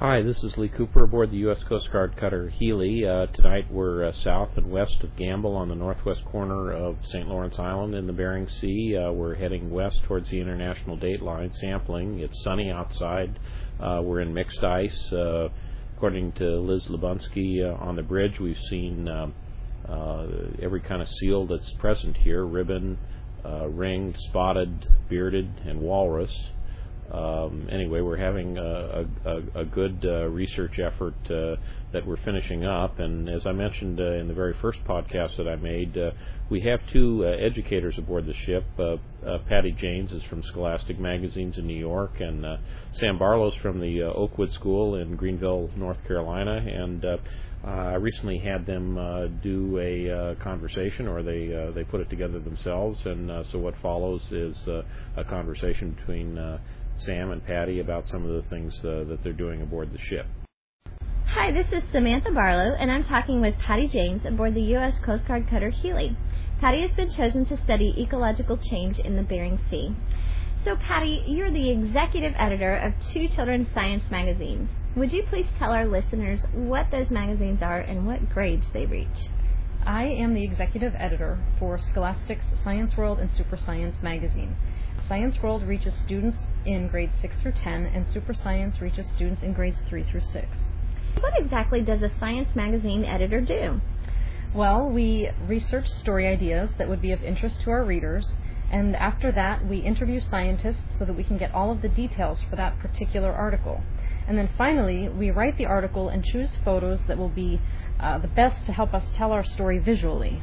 Hi, this is Lee Cooper aboard the U.S. Coast Guard cutter Healy. Tonight we're south and west of Gamble on the northwest corner of St. Lawrence Island in the Bering Sea. We're heading west towards the international date line, sampling. It's sunny outside. We're in mixed ice. According to Liz Lubunsky on the bridge, we've seen every kind of seal that's present here: ribbon, ringed, spotted, bearded, and walrus. Anyway, we're having a good research effort that we're finishing up, and as I mentioned in the very first podcast that I made, we have two educators aboard the ship. Patty Janes is from Scholastic Magazines in New York, and Sam Barlow's from the Oakwood School in Greenville, North Carolina, and I recently had them do a conversation, or they put it together themselves, and so what follows is a conversation between Sam and Patty about some of the things that they're doing aboard the ship. Hi, this is Samantha Barlow, and I'm talking with Patty James aboard the U.S. Coast Guard cutter Healy. Patty has been chosen to study ecological change in the Bering Sea. So, Patty, you're the executive editor of two children's science magazines. Would you please tell our listeners what those magazines are and what grades they reach? I am the executive editor for Scholastic's Science World and Super Science magazine. Science World reaches students in grades 6 through 10, and Super Science reaches students in grades 3 through 6. What exactly does a science magazine editor do? Well, we research story ideas that would be of interest to our readers, and after that we interview scientists so that we can get all of the details for that particular article. And then finally, we write the article and choose photos that will be the best to help us tell our story visually.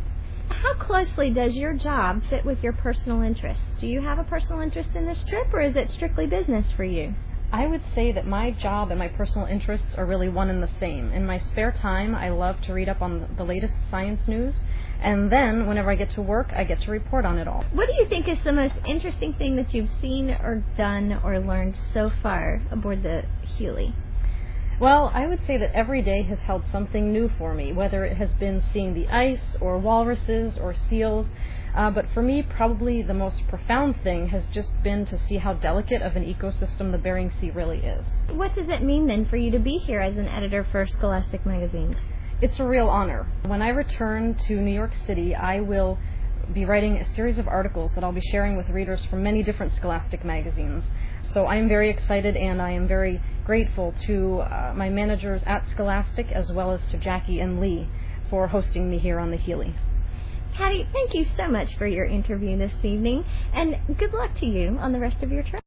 How closely does your job fit with your personal interests? Do you have a personal interest in this trip, or is it strictly business for you? I would say that my job and my personal interests are really one and the same. In my spare time, I love to read up on the latest science news, and then whenever I get to work, I get to report on it all. What do you think is the most interesting thing that you've seen or done or learned so far aboard the Healy? Well, I would say that every day has held something new for me, whether it has been seeing the ice or walruses or seals. But for me, probably the most profound thing has just been to see how delicate of an ecosystem the Bering Sea really is. What does it mean then for you to be here as an editor for Scholastic Magazines? It's a real honor. When I return to New York City, I will be writing a series of articles that I'll be sharing with readers from many different Scholastic magazines. So I am very excited, and I am very grateful to my managers at Scholastic, as well as to Jackie and Lee, for hosting me here on the Healy. Patty, thank you so much for your interview this evening, and good luck to you on the rest of your trip.